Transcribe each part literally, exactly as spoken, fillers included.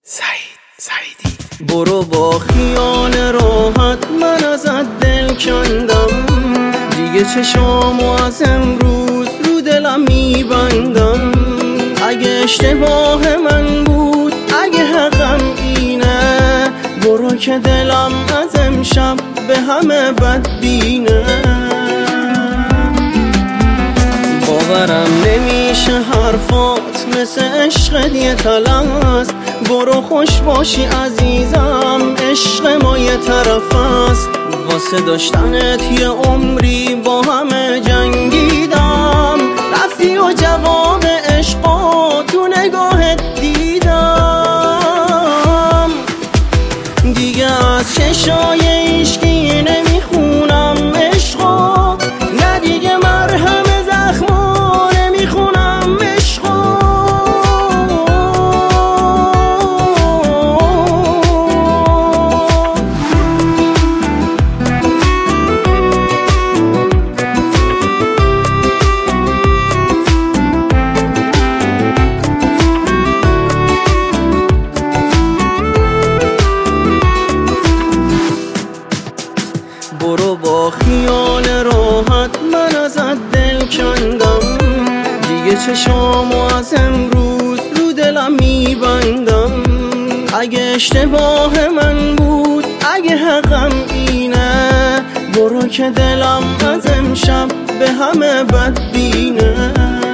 سعید سعیدی. برو با خیال راحت من ازت دل کندم، دیگه چشامو از امروز رو دلم میبندم. اگه اشتباه من بود، اگه حقم اینه، برو که دلم از امشب به همه بدبینه. باورم نمیشه حرفات مثل عشق یه تلست. برو خوش باشی عزیزم، عشق ما یه طرف است. واسه داشتنت یه عمری با همه جنگیدم. رفتی و جواب عشقا تو نگاهت دیدم. دیگه از چشای عشقی نمیخونم عشقا، نه دیگه مرهم زخما نمیخونم عشقا. برو با خیال راحت من ازت دل کندم، دیگه چشامو از امروز رو دلم میبندم. اگه اشتباه من بود، اگه حقم اینه، برو که دلم از امشب به همه بدبینه.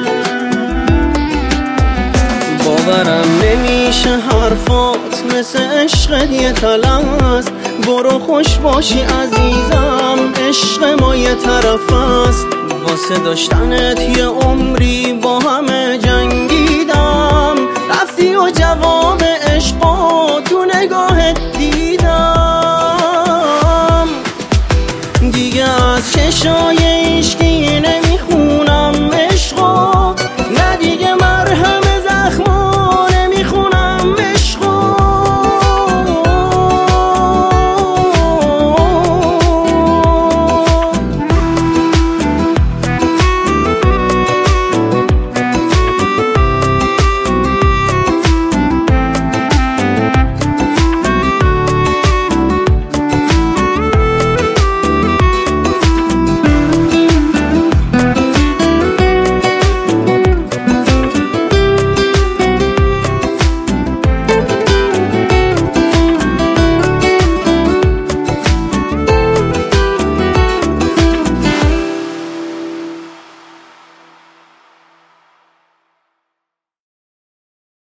باورم نمیشه حرفات مثل عشق یه تلست. برو خوش باشی عزیزم، عشق ما یه طرف است. واسه داشتنت یه عمری با همه جنگیدم. رفتی و جواب عشقا تو نگاهت دیدم. دیگه از چشای